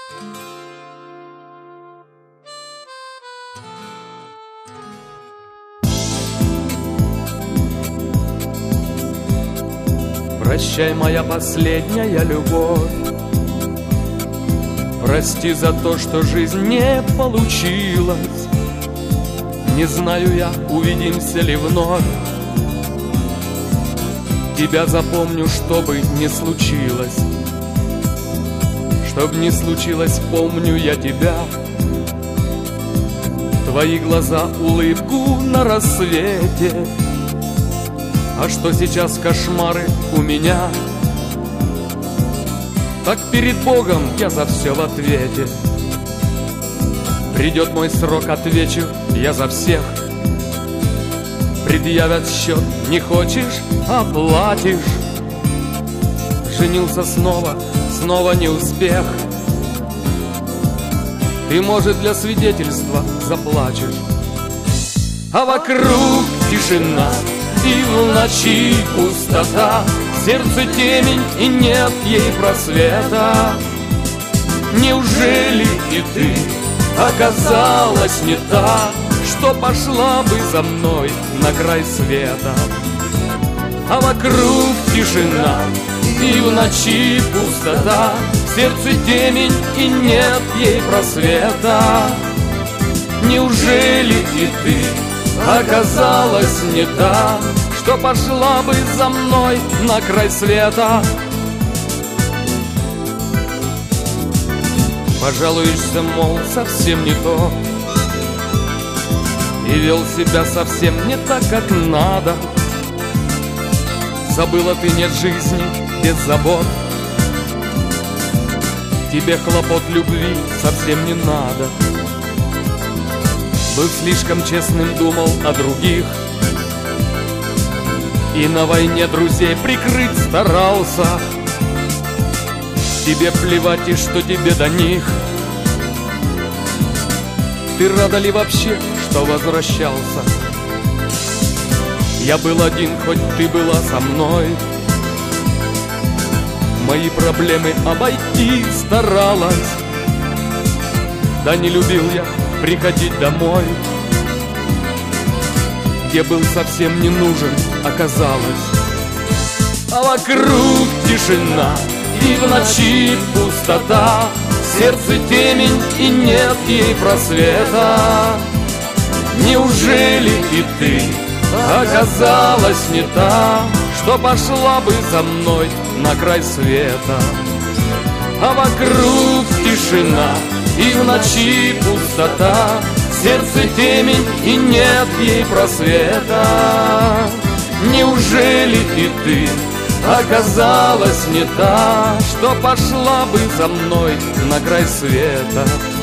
Прощай, моя последняя любовь, прости за то, что жизнь не получилась. Не знаю я, увидимся ли вновь. Тебя запомню, что бы ни случилось. Чтоб не случилось, помню я тебя. Твои глаза, улыбку на рассвете. А что сейчас кошмары у меня, так перед Богом я за все в ответе. Придет мой срок, отвечу я за всех. Предъявят счет, не хочешь — оплатишь. Женился снова, снова не успех. Ты, может, для свидетельства заплачешь. А вокруг тишина, и в ночи пустота, сердце темень, и нет ей просвета. Неужели и ты оказалась не та, что пошла бы за мной на край света? А вокруг тишина, и в ночи пустота, сердце темень, и нет ей просвета. Неужели и ты оказалась не та, что пошла бы за мной на край света? Пожалуешься, мол, совсем не то, и вел себя совсем не так, как надо. Забыла ты, нет жизни без забот. Тебе хлопот любви совсем не надо. Был слишком честным, думал о других, и на войне друзей прикрыть старался. Тебе плевать, и что тебе до них. Ты рада ли вообще, что возвращался? Я был один, хоть ты была со мной. Мои проблемы обойти старалась. Да не любил я приходить домой, где был совсем не нужен, оказалось. А вокруг тишина, и в ночи пустота, сердце темень, и нет ей просвета. Неужели и ты оказалась не та, что пошла бы за мной на край света? А вокруг тишина, и в ночи пустота, сердце темень, и нет ей просвета. Неужели и ты оказалась не та, что пошла бы за мной на край света?